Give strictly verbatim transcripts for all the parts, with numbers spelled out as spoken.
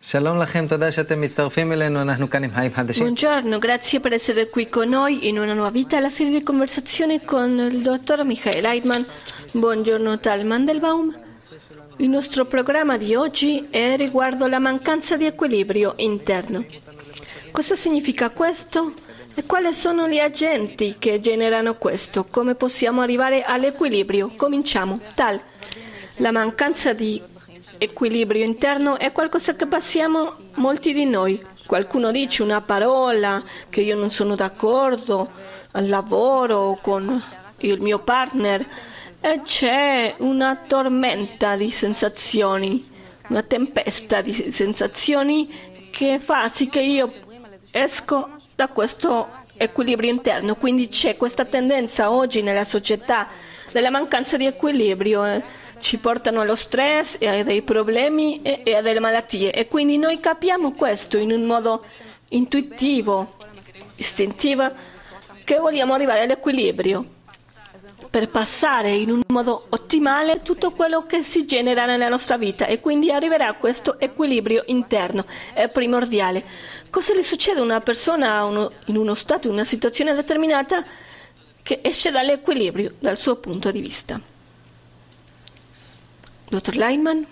Buongiorno, grazie per essere qui con noi in una nuova vita, la serie di conversazioni con il dottor Michael Heitman. Buongiorno Tal Mandelbaum. Il nostro programma di oggi è riguardo la mancanza di equilibrio interno. Cosa significa questo? E quali sono gli agenti che generano questo? Come possiamo arrivare all'equilibrio? Cominciamo. Tal, la mancanza di equilibrio interno è qualcosa che passiamo molti di noi. Qualcuno dice una parola che io non sono d'accordo al lavoro con il mio partner e c'è una tormenta di sensazioni, una tempesta di sensazioni che fa sì che io esco da questo equilibrio interno. Quindi c'è questa tendenza oggi nella società della mancanza di equilibrio. Eh. Ci portano allo stress e a dei problemi e, e a delle malattie, e quindi noi capiamo questo in un modo intuitivo, istintivo, che vogliamo arrivare all'equilibrio per passare in un modo ottimale tutto quello che si genera nella nostra vita, e quindi arriverà a questo equilibrio interno, è primordiale. Cosa gli succede a una persona uno, in uno stato, in una situazione determinata, che esce dall'equilibrio dal suo punto di vista? Dottor Heitman?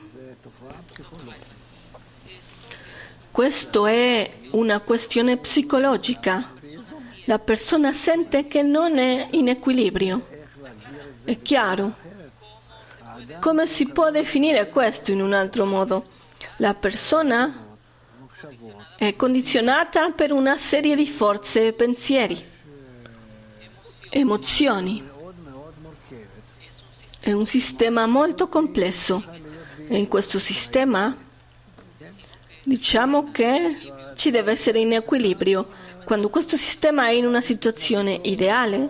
Questo è una questione psicologica. La persona sente che non è in equilibrio. È chiaro. Come si può definire questo in un altro modo? La persona è condizionata per una serie di forze e pensieri, emozioni. È un sistema molto complesso e in questo sistema diciamo che ci deve essere in equilibrio. Quando questo sistema è in una situazione ideale,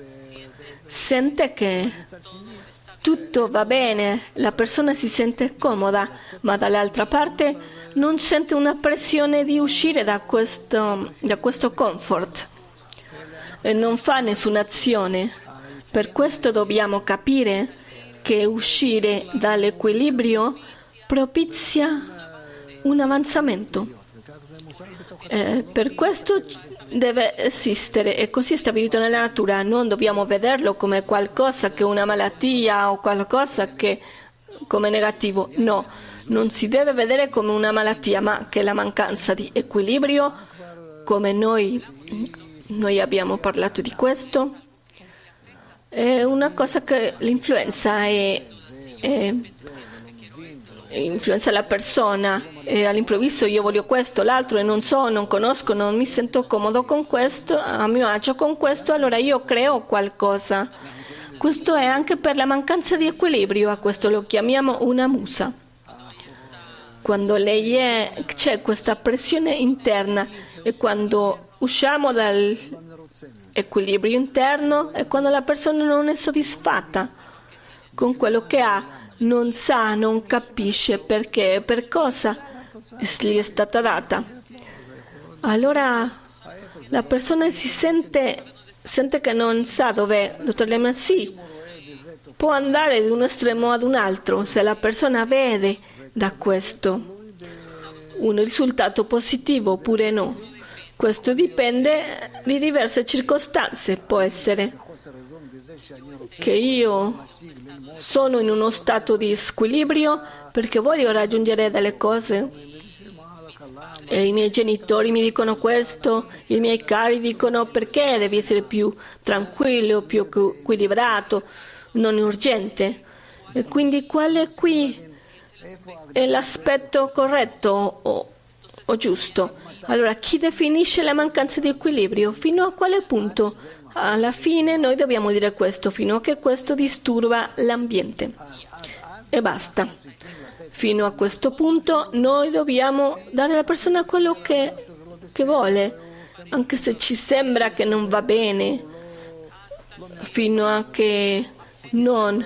sente che tutto va bene, la persona si sente comoda, ma dall'altra parte non sente una pressione di uscire da questo, da questo comfort e non fa nessuna azione. Per questo dobbiamo capire che uscire dall'equilibrio propizia un avanzamento. Eh, per questo deve esistere, e così è stabilito nella natura. Non dobbiamo vederlo come qualcosa che è una malattia o qualcosa che come negativo. No, non si deve vedere come una malattia, ma che la mancanza di equilibrio, come noi, noi abbiamo parlato di questo, è una cosa che l'influenza è, è, influenza la persona, e all'improvviso io voglio questo, l'altro, e non so, non conosco, non mi sento comodo con questo, a mio agio con questo, allora io creo qualcosa. Questo è anche per la mancanza di equilibrio, a questo lo chiamiamo una musa. Quando lei è, c'è questa pressione interna, e quando usciamo dal equilibrio interno è quando la persona non è soddisfatta con quello che ha, non sa, non capisce perché e per cosa gli è stata data. Allora la persona si sente, sente che non sa dov'è. Dottor Lehman, sì, può andare da un estremo ad un altro se la persona vede da questo un risultato positivo oppure no. Questo dipende di diverse circostanze. Può essere che io sono in uno stato di squilibrio perché voglio raggiungere delle cose e i miei genitori mi dicono questo, i miei cari dicono perché devi essere più tranquillo, più equilibrato, non urgente. E quindi quale qui è l'aspetto corretto o, o giusto? Allora, chi definisce la mancanza di equilibrio? Fino a quale punto? Alla fine noi dobbiamo dire questo, fino a che questo disturba l'ambiente. E basta. Fino a questo punto noi dobbiamo dare alla persona quello che, che vuole, anche se ci sembra che non va bene, fino a che non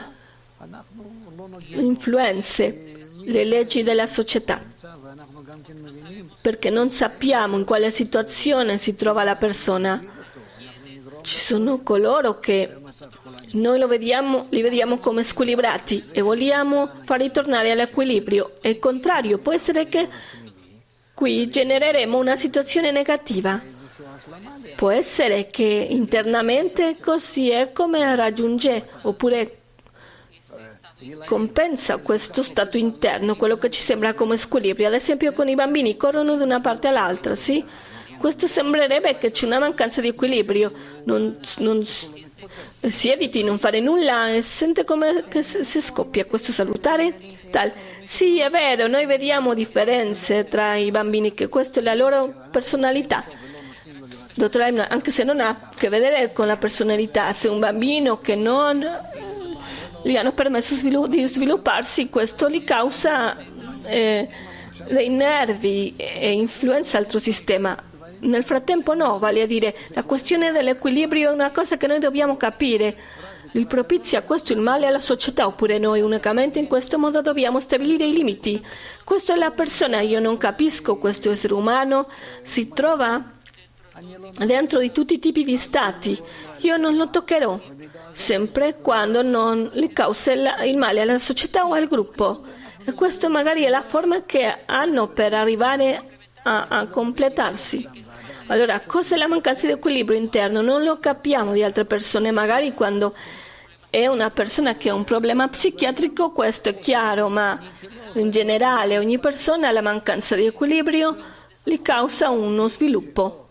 influenze le leggi della società. Perché non sappiamo in quale situazione si trova la persona. Ci sono coloro che noi lo vediamo, li vediamo come squilibrati e vogliamo far ritornare all'equilibrio. E il contrario, può essere che qui genereremo una situazione negativa. Può essere che internamente così è come raggiunge oppure compensa questo stato interno, quello che ci sembra come squilibrio. Ad esempio con i bambini corrono da una parte all'altra, sì? Questo sembrerebbe che c'è una mancanza di equilibrio. Non, non si eviti non fare nulla e sente come che si scoppia questo salutare. Tal. Sì, è vero, noi vediamo differenze tra i bambini, che questa è la loro personalità. Dottor Leibman, anche se non ha a che vedere con la personalità, se un bambino che non gli hanno permesso svilu- di svilupparsi, questo gli causa eh, dei nervi e influenza altro sistema. Nel frattempo no, vale a dire, la questione dell'equilibrio è una cosa che noi dobbiamo capire. Lui propizia questo il male alla società, oppure noi unicamente in questo modo dobbiamo stabilire i limiti. Questa è la persona, io non capisco, questo essere umano si trova dentro di tutti i tipi di stati. Io non lo toccherò, sempre quando non gli causa il male alla società o al gruppo. E questa magari è la forma che hanno per arrivare a, a completarsi. Allora, cosa è la mancanza di equilibrio interno? Non lo capiamo di altre persone, magari quando è una persona che ha un problema psichiatrico, questo è chiaro, ma in generale ogni persona la mancanza di equilibrio gli causa uno sviluppo.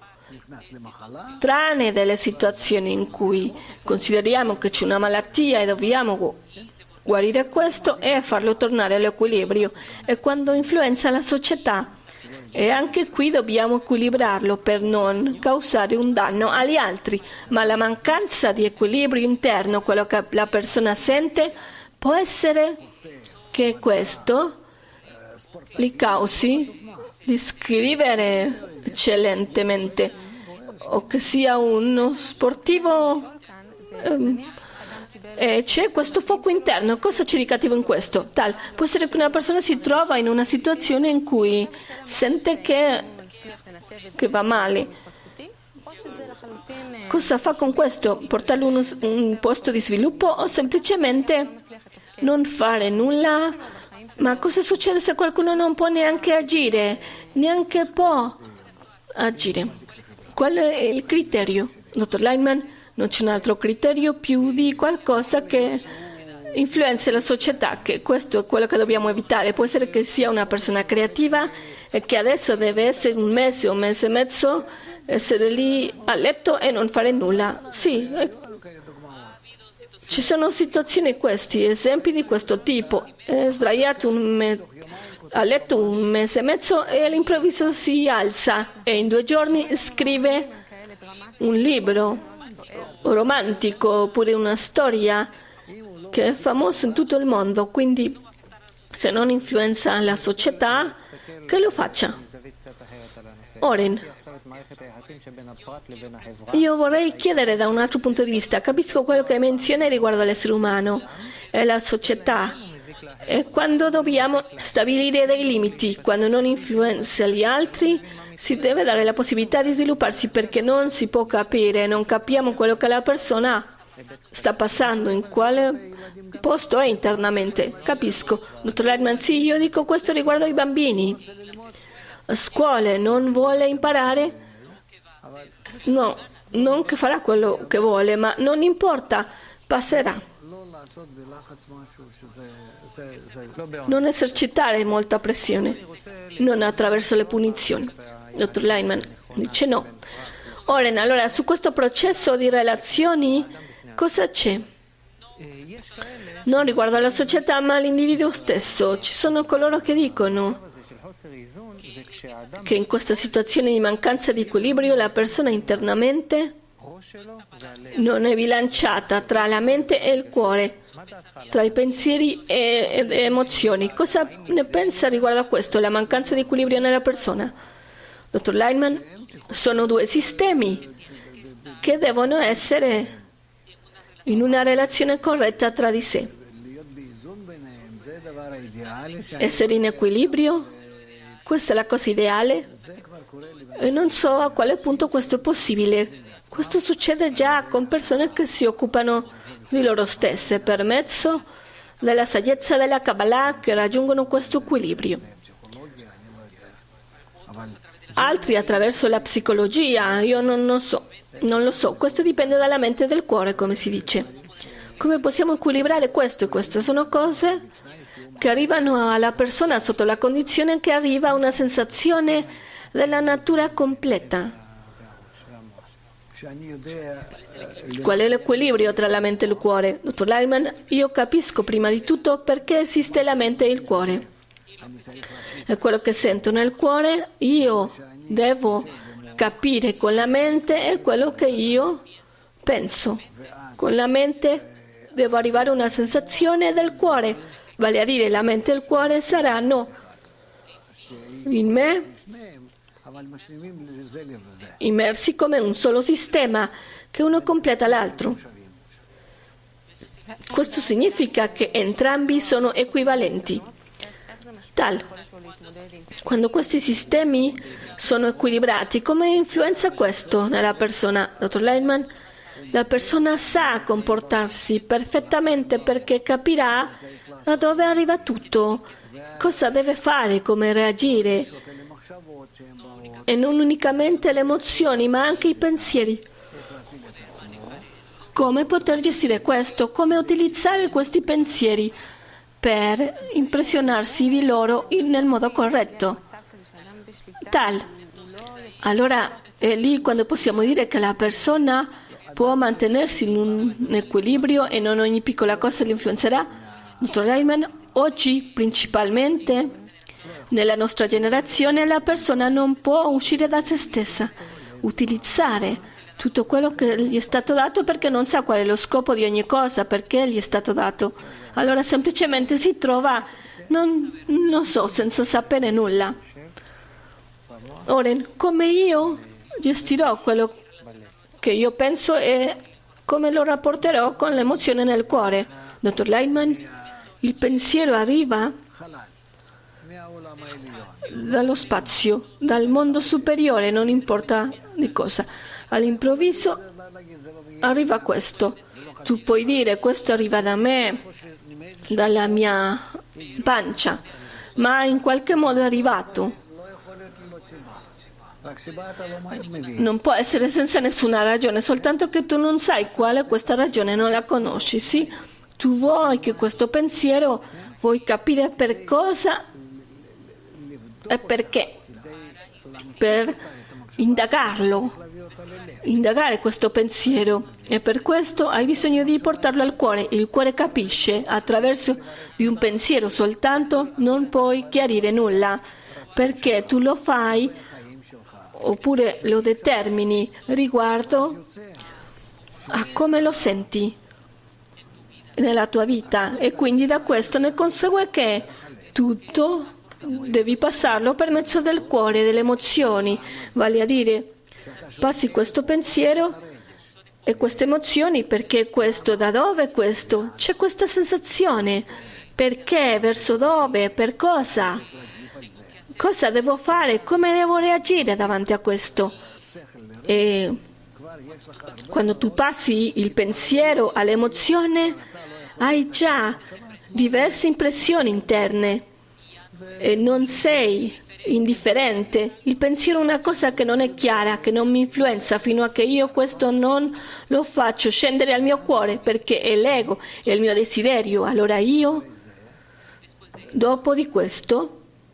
Tranne delle situazioni in cui consideriamo che c'è una malattia e dobbiamo guarire questo e farlo tornare all'equilibrio, e quando influenza la società. E anche qui dobbiamo equilibrarlo per non causare un danno agli altri, ma la mancanza di equilibrio interno, quello che la persona sente, può essere che questo gli causi di scrivere eccellentemente o che sia uno sportivo. ehm, E c'è questo fuoco interno. Cosa c'è di cattivo in questo? Tal. Può essere che una persona si trova in una situazione in cui sente che, che va male. Cosa fa con questo? Portarlo in uno, un posto di sviluppo o semplicemente non fare nulla? Ma cosa succede se qualcuno non può neanche agire? Neanche può agire. Qual è il criterio, dottor Leibman? Non c'è un altro criterio più di qualcosa che influenza la società, che questo è quello che dobbiamo evitare. Può essere che sia una persona creativa e che adesso deve essere un mese o un mese e mezzo, essere lì a letto e non fare nulla. Sì, eh, ci sono situazioni questi, esempi di questo tipo. È sdraiato un me- a letto un mese e mezzo e all'improvviso si alza e in due giorni scrive un libro romantico oppure una storia che è famosa in tutto il mondo. Quindi se non influenza la società, che lo faccia. Oren, io vorrei chiedere da un altro punto di vista. Capisco quello che menziona riguardo all'essere umano e la società, e quando dobbiamo stabilire dei limiti, quando non influenza gli altri, si deve dare la possibilità di svilupparsi, perché non si può capire, non capiamo quello che la persona sta passando, in quale posto è internamente. Capisco. Dottor Leibman, sì, io dico questo riguardo ai bambini. A scuole non vuole imparare? No, non che farà quello che vuole, ma non importa, passerà. Non esercitare molta pressione, non attraverso le punizioni. Dottor Leibman dice no. Oren, allora su questo processo di relazioni cosa c'è? Non riguardo alla società ma all'individuo stesso. Ci sono coloro che dicono che in questa situazione di mancanza di equilibrio la persona internamente non è bilanciata tra la mente e il cuore, tra i pensieri e le emozioni. Cosa ne pensa riguardo a questo, la mancanza di equilibrio nella persona? Dottor Leibman, sono due sistemi che devono essere in una relazione corretta tra di sé. Essere in equilibrio, questa è la cosa ideale e non so a quale punto questo è possibile. Questo succede già con persone che si occupano di loro stesse per mezzo della saggezza della Kabbalah, che raggiungono questo equilibrio. altri attraverso la psicologia, io non lo so, non lo so, questo dipende dalla mente e del cuore, come si dice. Come possiamo equilibrare questo? E queste sono cose che arrivano alla persona sotto la condizione che arriva a una sensazione della natura completa. Qual è l'equilibrio tra la mente e il cuore? Dottor Lyman, io capisco prima di tutto perché esiste la mente e il cuore. È quello che sento nel cuore, io devo capire con la mente è quello che io penso. Con la mente devo arrivare a una sensazione del cuore, vale a dire la mente e il cuore saranno in me immersi come un solo sistema, che uno completa l'altro. Questo significa che entrambi sono equivalenti. Tal. Quando questi sistemi sono equilibrati, come influenza questo nella persona? Dottor Lyman, la persona sa comportarsi perfettamente perché capirà da dove arriva tutto, cosa deve fare, come reagire, e non unicamente le emozioni, ma anche i pensieri. Come poter gestire questo? Come utilizzare questi pensieri per impressionarsi di loro nel modo corretto? Tal. Allora è lì quando possiamo dire che la persona può mantenersi in un equilibrio e non ogni piccola cosa li influenzerà. Dottor Lyman, oggi principalmente nella nostra generazione la persona non può uscire da se stessa, utilizzare tutto quello che gli è stato dato perché non sa qual è lo scopo di ogni cosa, perché gli è stato dato. Allora semplicemente si trova, non, non so, senza sapere nulla. Ora, come io gestirò quello che io penso e come lo rapporterò con l'emozione nel cuore? Dottor Lyman, il pensiero arriva dallo spazio, dal mondo superiore, non importa di cosa. All'improvviso arriva questo. Tu puoi dire questo arriva da me, dalla mia pancia, ma in qualche modo è arrivato. Non può essere senza nessuna ragione, soltanto che tu non sai quale questa ragione, non la conosci, sì? Tu vuoi che questo pensiero, vuoi capire per cosa e perché, per indagarlo, indagare questo pensiero, e per questo hai bisogno di portarlo al cuore. Il cuore capisce attraverso di un pensiero soltanto, non puoi chiarire nulla, perché tu lo fai oppure lo determini riguardo a come lo senti nella tua vita, e quindi da questo ne consegue che tutto devi passarlo per mezzo del cuore, delle emozioni, vale a dire passi questo pensiero e queste emozioni, perché questo, da dove questo? C'è questa sensazione, perché, verso dove, per cosa? Cosa devo fare? Come devo reagire davanti a questo? E quando tu passi il pensiero all'emozione, hai già diverse impressioni interne e non sei indifferente. Il pensiero è una cosa che non è chiara, che non mi influenza fino a che io questo non lo faccio scendere al mio cuore, perché è l'ego, è il mio desiderio. Allora io, dopo di questo,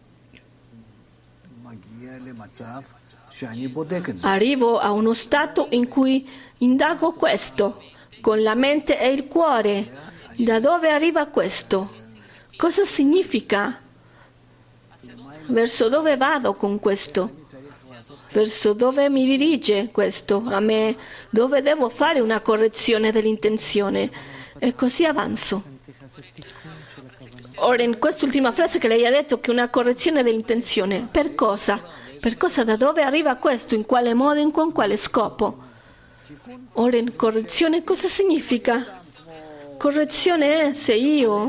arrivo a uno stato in cui indago questo con la mente e il cuore. Da dove arriva questo? Cosa significa? Verso dove vado con questo? Verso dove mi dirige questo? A me? Dove devo fare una correzione dell'intenzione? E così avanzo. Ora, in quest'ultima frase che lei ha detto, che una correzione dell'intenzione, per cosa? Per cosa? Da dove arriva questo? In quale modo? In con quale scopo? Ora, in correzione cosa significa? Correzione è se io,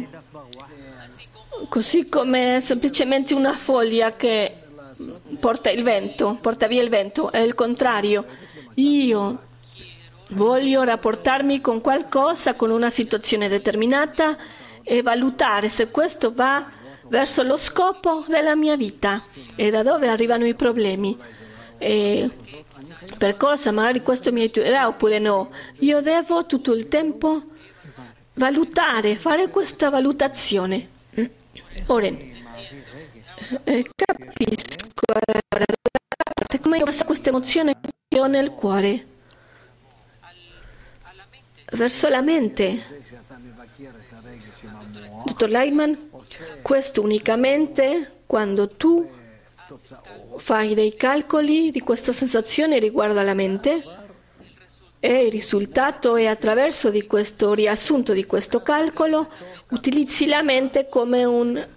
così come semplicemente una foglia che porta il vento, porta via il vento, è il contrario. Io voglio rapportarmi con qualcosa, con una situazione determinata, e valutare se questo va verso lo scopo della mia vita e da dove arrivano i problemi. E per cosa magari questo mi aiuterà oppure no. Io devo tutto il tempo valutare, fare questa valutazione. Ora, eh, capisco allora, come io passo questa emozione che ho nel cuore verso la mente. Dottor Lightman, questo unicamente quando tu fai dei calcoli di questa sensazione riguardo alla mente e il risultato è attraverso di questo riassunto di questo calcolo utilizzi la mente come un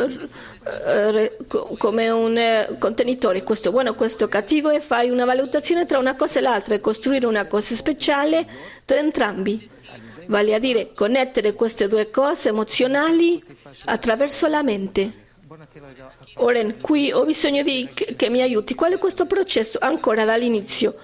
come un contenitore, questo è buono, questo è cattivo, e fai una valutazione tra una cosa e l'altra e costruire una cosa speciale tra entrambi, vale a dire connettere queste due cose emozionali attraverso la mente. Ora qui ho bisogno di che, che mi aiuti. Qual è questo processo? Ancora dall'inizio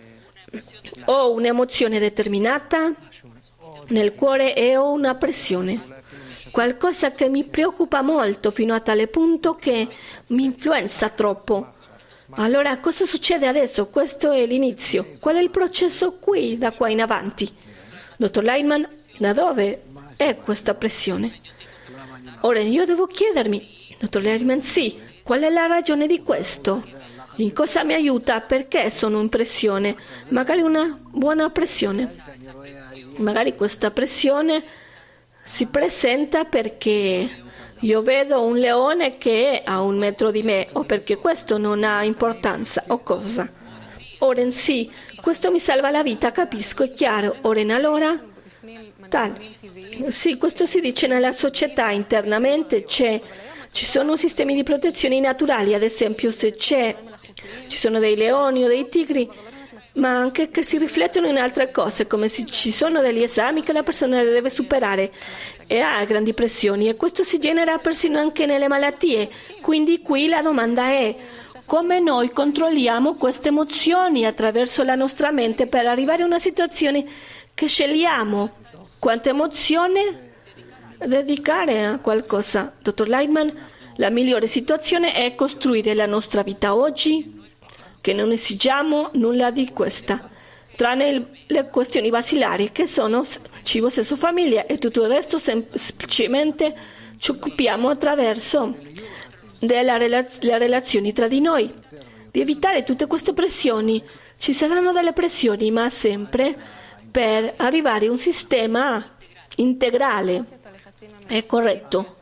ho un'emozione determinata nel cuore e ho una pressione, qualcosa che mi preoccupa molto fino a tale punto che mi influenza troppo. Allora cosa succede adesso? Questo è l'inizio. Qual è il processo qui da qua in avanti? Dottor Lightman, da dove è questa pressione? Ora io devo chiedermi, dottor Lightman, sì, qual è la ragione di questo? In cosa mi aiuta? Perché sono in pressione? Magari una buona pressione. Magari questa pressione si presenta perché io vedo un leone che è a un metro di me, o perché questo non ha importanza, o cosa. Ora sì, questo mi salva la vita, capisco, è chiaro. Ora allora, tal. Sì, questo si dice nella società, internamente c'è, ci sono sistemi di protezione naturali, ad esempio se c'è, ci sono dei leoni o dei tigri, ma anche che si riflettono in altre cose, come se ci sono degli esami che la persona deve superare e ha grandi pressioni, e questo si genera persino anche nelle malattie. Quindi qui la domanda è come noi controlliamo queste emozioni attraverso la nostra mente per arrivare a una situazione che scegliamo quanta emozione dedicare a qualcosa. Dottor Lightman, la migliore situazione è costruire la nostra vita oggi, che non esigiamo nulla di questa, tranne il, le questioni basilari che sono cibo, sesso, famiglia, e tutto il resto semplicemente ci occupiamo attraverso delle relaz- relazioni tra di noi, di evitare tutte queste pressioni. Ci saranno delle pressioni, ma sempre per arrivare a un sistema integrale e corretto.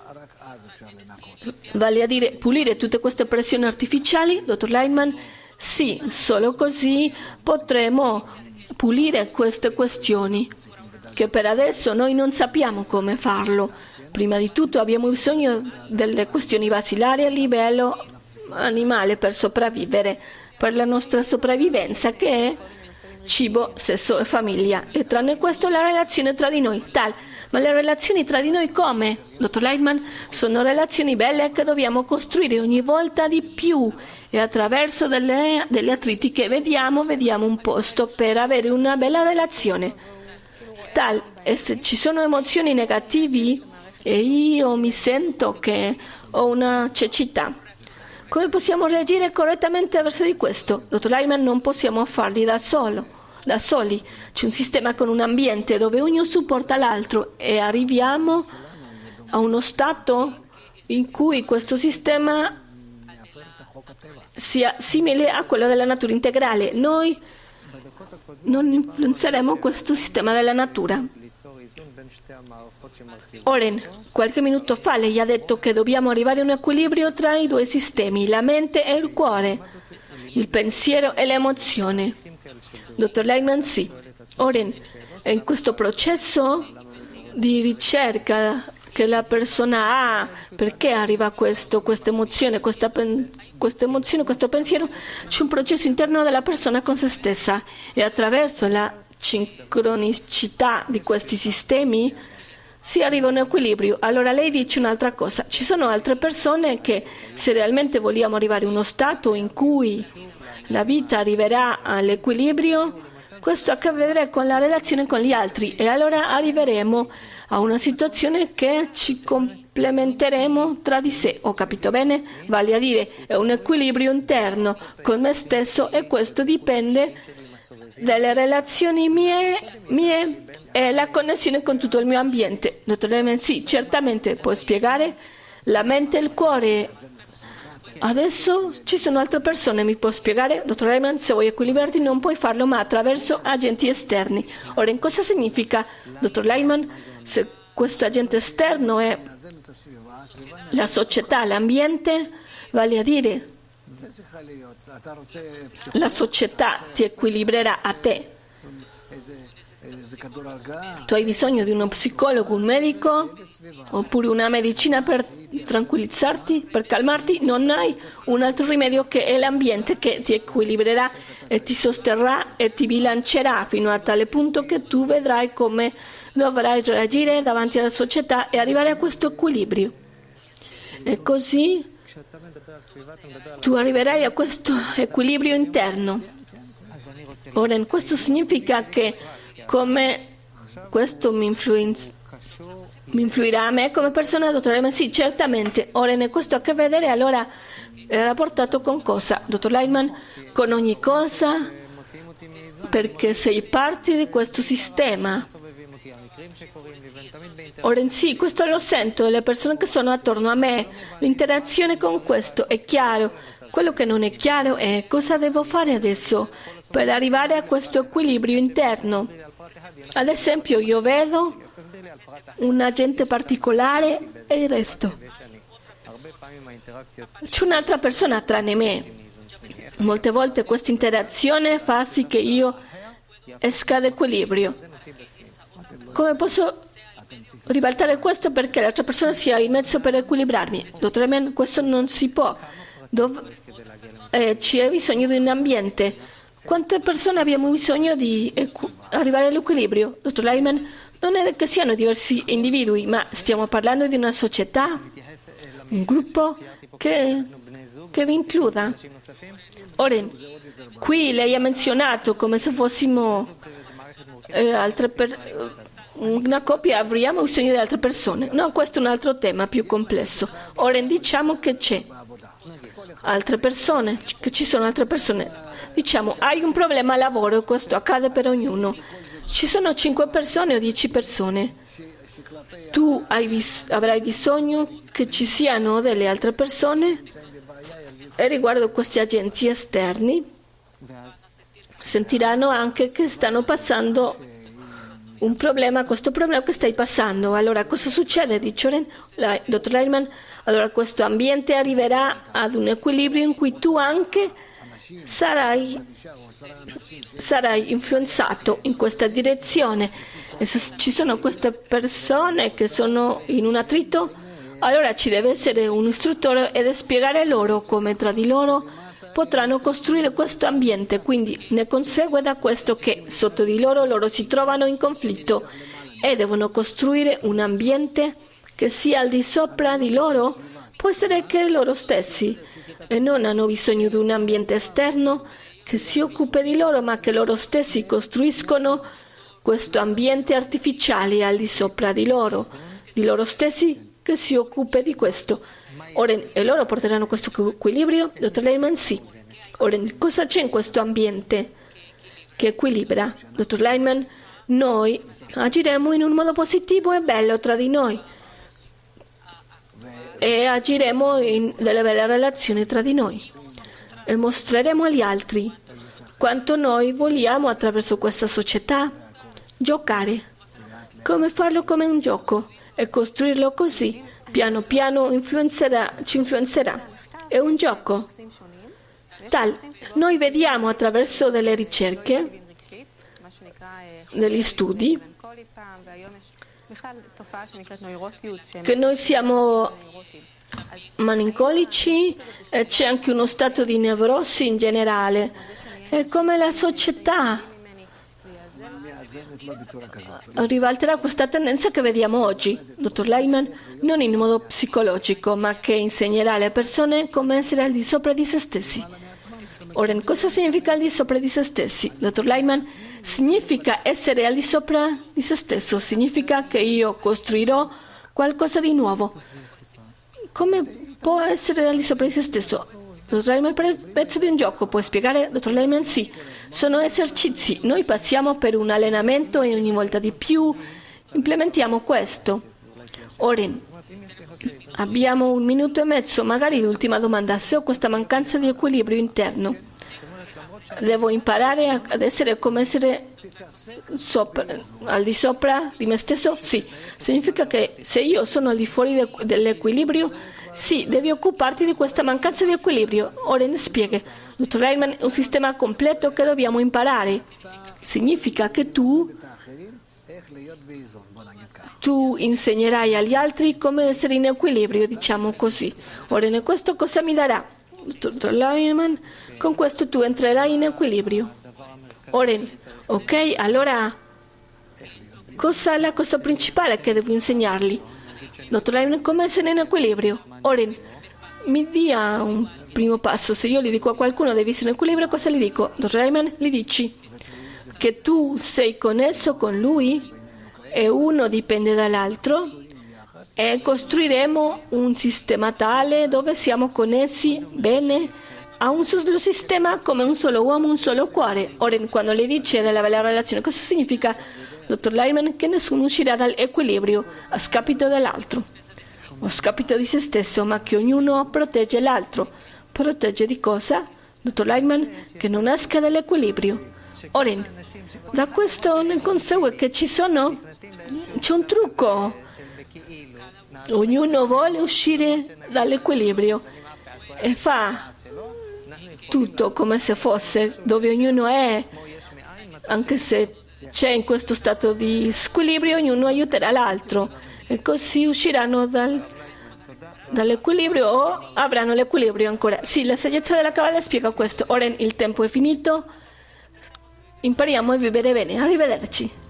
Vale a dire pulire tutte queste pressioni artificiali, dottor Lightman? Sì, solo così potremo pulire queste questioni, che per adesso noi non sappiamo come farlo. Prima di tutto abbiamo bisogno delle questioni basilari a livello animale per sopravvivere, per la nostra sopravvivenza, che è cibo, sesso e famiglia, e tranne questo la relazione tra di noi, tal. Ma le relazioni tra di noi come? Dottor Lightman, sono relazioni belle che dobbiamo costruire ogni volta di più, e attraverso delle, delle attriti che vediamo, vediamo un posto per avere una bella relazione. Tal, e se ci sono emozioni negative e io mi sento che ho una cecità, come possiamo reagire correttamente verso di questo? Dottor Lightman, non possiamo farli da solo. Da soli, c'è un sistema con un ambiente dove ognuno supporta l'altro e arriviamo a uno stato in cui questo sistema sia simile a quello della natura integrale. Noi non influenzeremo questo sistema della natura. Oren, qualche minuto fa lei ha detto che dobbiamo arrivare a un equilibrio tra i due sistemi, la mente e il cuore, il pensiero e l'emozione. Dottor Lightman, sì. Oren, in questo processo di ricerca che la persona ha, perché arriva a questo, questa emozione, questa, pen, questa emozione, questo pensiero, c'è un processo interno della persona con se stessa, e attraverso la sincronicità di questi sistemi si arriva a un equilibrio. Allora lei dice un'altra cosa: ci sono altre persone che, se realmente vogliamo arrivare a uno stato in cui la vita arriverà all'equilibrio, questo ha a che vedere con la relazione con gli altri e allora arriveremo a una situazione che ci complementeremo tra di sé. Ho capito bene? Vale a dire, è un equilibrio interno con me stesso e questo dipende dalle relazioni mie, mie e la connessione con tutto il mio ambiente. Dottor Lehman, sì, certamente può spiegare la mente e il cuore. Adesso ci sono altre persone, mi può spiegare? Dottor Lehman, se vuoi equilibrarti non puoi farlo, ma attraverso agenti esterni. Ora, in cosa significa, dottor Lehman, se questo agente esterno è la società, l'ambiente, vale a dire la società ti equilibrerà a te. Tu hai bisogno di uno psicologo, un medico, oppure una medicina per tranquillizzarti, per calmarti? Non hai un altro rimedio che è l'ambiente che ti equilibrerà e ti sosterrà e ti bilancerà fino a tale punto che tu vedrai come dovrai reagire davanti alla società e arrivare a questo equilibrio. E così tu arriverai a questo equilibrio interno. Ora, questo significa che come questo mi, influenz- mi influirà a me come persona, dottor Lehman? Sì, certamente. Ora, ne questo ha a che vedere, allora è rapportato con cosa, dottor Lehman? Con ogni cosa, perché sei parte di questo sistema. Ora, sì, questo lo sento, le persone che sono attorno a me, l'interazione con questo è chiaro. Quello che non è chiaro è cosa devo fare adesso per arrivare a questo equilibrio interno. Ad esempio, io vedo un agente particolare e il resto. C'è un'altra persona tranne me. Molte volte questa interazione fa sì che io esca da equilibrio. Come posso ribaltare questo perché l'altra persona sia il mezzo per equilibrarmi? Dottor Lehman, questo non si può. Dov- eh, c'è bisogno di un ambiente. Quante persone abbiamo bisogno di equ- arrivare all'equilibrio? Dottor Lehman, non è che siano diversi individui, ma stiamo parlando di una società, un gruppo che, che vi includa. Ora, qui lei ha menzionato come se fossimo eh, altre per- una coppia, avremo bisogno di altre persone. No, questo è un altro tema più complesso. Ora diciamo che c'è altre persone, che ci sono altre persone. Diciamo, hai un problema al lavoro, questo accade per ognuno. Ci sono cinque persone o dieci persone. Tu hai vis- avrai bisogno che ci siano delle altre persone e riguardo questi agenti esterni sentiranno anche che stanno passando un problema, questo problema che stai passando. Allora cosa succede? Dice la, dottor Lehman, allora questo ambiente arriverà ad un equilibrio in cui tu anche sarai, sarai influenzato in questa direzione. E se ci sono queste persone che sono in un attrito, allora ci deve essere un istruttore ed spiegare loro come tra di loro potranno costruire questo ambiente. Quindi ne consegue da questo che sotto di loro loro si trovano in conflitto e devono costruire un ambiente che sia al di sopra di loro. Può essere che loro stessi e non hanno bisogno di un ambiente esterno che si occupi di loro, ma che loro stessi costruiscono questo ambiente artificiale al di sopra di loro, di loro stessi che si occupi di questo. Ora, e loro porteranno questo equilibrio? Dottor Lehman, sì. Ora, cosa c'è in questo ambiente che equilibra? Dottor Lehman, noi agiremo in un modo positivo e bello tra di noi e agiremo in delle belle relazioni tra di noi e mostreremo agli altri quanto noi vogliamo attraverso questa società giocare, come farlo come un gioco e costruirlo così, piano piano influenzerà, ci influenzerà. È un gioco. Tal, noi vediamo attraverso delle ricerche, degli studi, che noi siamo malinconici e c'è anche uno stato di nevrosi in generale. È come la società ribalterà questa tendenza che vediamo oggi, dottor Lehman, non in modo psicologico, ma che insegnerà alle persone come essere al di sopra di se stessi. Ora, cosa significa al di sopra di se stessi? Dottor Lyman, significa essere al di sopra di se stesso, significa che io costruirò qualcosa di nuovo. Come può essere al di sopra di se stesso? Dottor Lyman, per il pezzo di un gioco, puoi spiegare? Dottor Lyman, sì. Sono esercizi. Noi passiamo per un allenamento e ogni volta di più implementiamo questo. Ora, abbiamo un minuto e mezzo, magari l'ultima domanda. Se ho questa mancanza di equilibrio interno, devo imparare ad essere come essere sopra, al di sopra di me stesso? Sì. Significa che se io sono al di fuori de, dell'equilibrio, sì, devi occuparti di questa mancanza di equilibrio. Ora ne spieghi. Dottor Lyman, è un sistema completo che dobbiamo imparare. Significa che tu Tu insegnerai agli altri come essere in equilibrio, diciamo così. Ora, questo cosa mi darà? Dottor Lyman, con questo tu entrerai in equilibrio. Ora, ok, allora cosa è la cosa principale che devo insegnargli? Dottor Lyman, come essere in equilibrio? Ora, mi dia un primo passo. Se io gli dico a qualcuno devi essere in equilibrio, cosa gli dico? Dottor Lyman, gli dici che tu sei connesso con lui e uno dipende dall'altro e costruiremo un sistema tale dove siamo connessi bene a un solo sistema come un solo uomo, un solo cuore. Ora, quando le dice della bella relazione, cosa significa, dottor Lyman? Che nessuno uscirà dall'equilibrio a scapito dell'altro, o a scapito di se stesso, ma che ognuno protegge l'altro. Protegge di cosa, dottor Lyman? Che non esca dall'equilibrio. Ora, da questo ne consegue che ci sono, c'è un trucco. Ognuno vuole uscire dall'equilibrio e fa tutto come se fosse dove ognuno è, anche se c'è in questo stato di squilibrio, ognuno aiuterà l'altro e così usciranno dal, dall'equilibrio o avranno l'equilibrio ancora. Sì, la saggezza della Kabbalah spiega questo. Ora il tempo è finito. Impariamo a vivere bene. Arrivederci.